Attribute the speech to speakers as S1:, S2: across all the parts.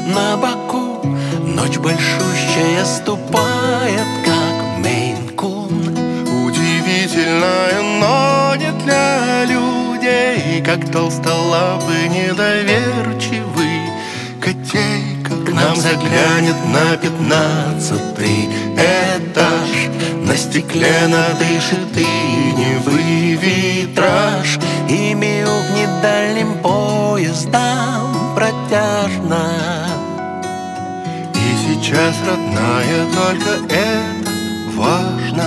S1: на боку. Ночь большущая ступает, как Мейн-кун.
S2: Удивительная, но не для людей, как толстолапый недоверчивый котейка к нам заглянет на 15-й этаж. На стекле надышит иневый витраж,
S1: и в недальним поездам протяжно.
S2: И сейчас, родная, только это важно.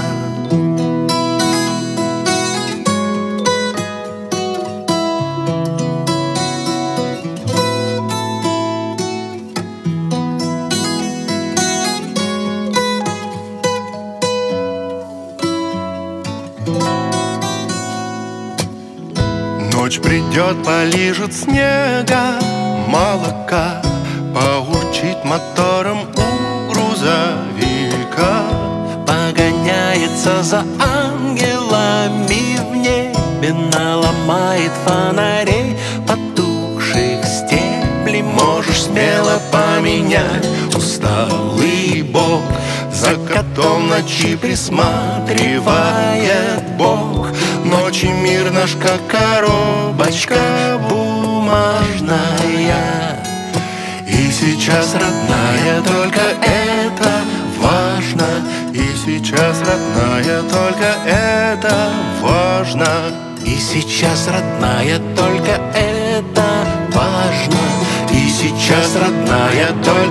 S2: Ночь придет, полижет снега, молока, поурчит мотором у грузовика.
S1: Погоняется за ангелами в небе, наломает фонарей потухших стеблей.
S2: Можешь смело поменять усталый бок, за котом ночи присматривает Бог. Ночи мир наш, как коробочка бумажная. И сейчас, родная, только это важно. И сейчас, родная, только это важно.
S1: И сейчас, родная, только это важно.
S2: И сейчас, родная, только